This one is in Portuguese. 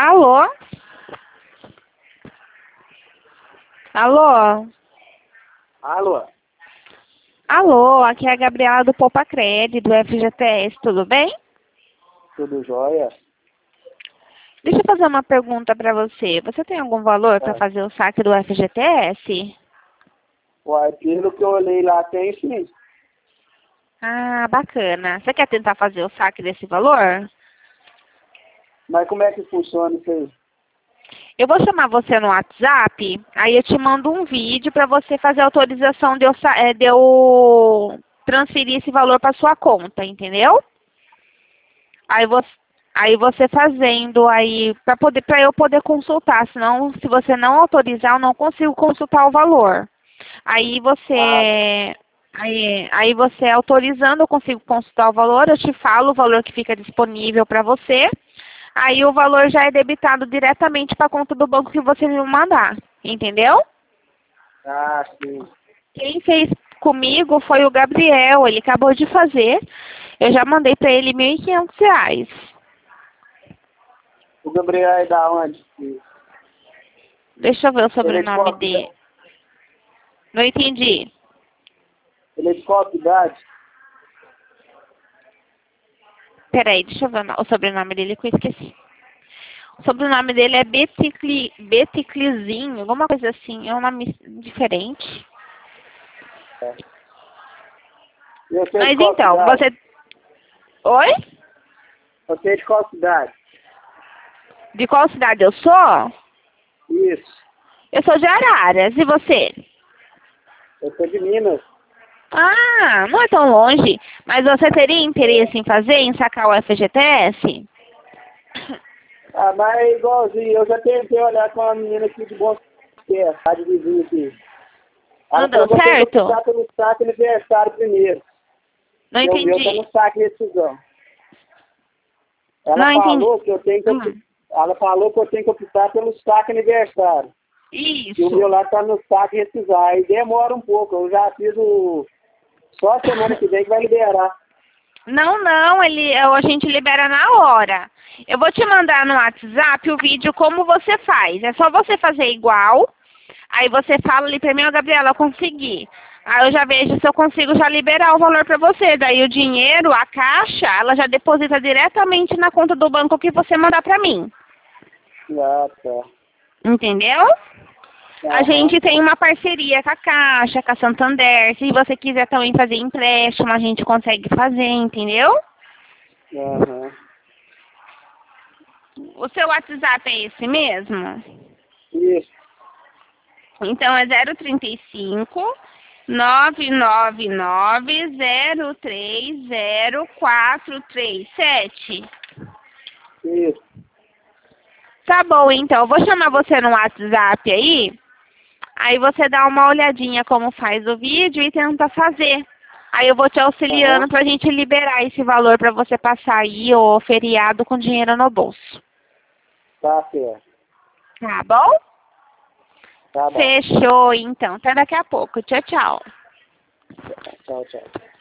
Alô? Alô? Alô? Alô, aqui é a Gabriela do Poupa Cred, do FGTS, tudo bem? Tudo jóia? Deixa eu fazer uma pergunta para você. Você tem algum valor para É. fazer o saque do FGTS? Uai, pelo que eu olhei lá, tem sim. Ah, bacana. Você quer tentar fazer o saque desse valor? Mas como é que funciona isso aí? Eu vou chamar você no WhatsApp, aí eu te mando um vídeo para você fazer a autorização de eu transferir esse valor para sua conta, entendeu? Aí você fazendo aí para eu poder consultar, senão se você não autorizar, eu não consigo consultar o valor. Aí Ah, você autorizando, eu consigo consultar o valor, eu te falo o valor que fica disponível para você. Aí o valor já é debitado diretamente para a conta do banco que você me mandar, entendeu? sim. Quem fez comigo foi o Gabriel, ele acabou de fazer. Eu já mandei para ele R$ 1.500. O Gabriel é da onde? Deixa eu ver o Ele é de sobrenome qual dele. cidade? Não entendi. Ele é de qual cidade? Peraí, deixa eu ver o sobrenome dele que eu esqueci. O sobrenome dele é Beticlizinho, alguma coisa assim. É um nome diferente. É. E você é de Mas qual então, cidade? você... Oi? Você é de qual cidade? De qual cidade eu sou? Isso. Eu sou de Araras. E você? Eu sou de Minas. Ah, não é tão longe. Mas você teria interesse em fazer, em sacar o FGTS? Ah, mas é igualzinho. Eu já tentei olhar com uma menina aqui de Bom Sucesso, tá de vizinho aqui. Não Ela deu falou que eu tenho que certo? optar pelo saque aniversário primeiro. Não E o meu tá entendi. no saque rescisão. Ela Não entendi. falou que eu tenho que Hum, ela falou que eu tenho que optar pelo saque aniversário. E o meu isso. lá tá no saque rescisar. Aí demora um pouco. Eu já fiz o. Só a semana que vem que vai liberar. Não, a gente libera na hora. Eu vou te mandar no WhatsApp o vídeo como você faz. É só você fazer igual. Aí você fala ali pra mim, ó, Gabriela, eu consegui. Aí eu já vejo se eu consigo já liberar o valor pra você. Daí o dinheiro, a caixa, ela já deposita diretamente na conta do banco que você mandar pra mim. Ah, tá. Entendeu? A Aham. gente tem uma parceria com a Caixa, com a Santander. Se você quiser também fazer empréstimo, a gente consegue fazer, entendeu? Aham. O seu WhatsApp é esse mesmo? Isso. Então é 035 999 030 437. Isso. Tá bom, então. Eu vou chamar você no WhatsApp aí. Aí você dá uma olhadinha como faz o vídeo e tenta fazer. Aí eu vou te Aham. auxiliando pra gente liberar esse valor pra você passar aí o feriado com dinheiro no bolso. Tá certo. Tá bom? Tá bom. Fechou, então. Até daqui a pouco. Tchau, tchau. Tchau, tchau.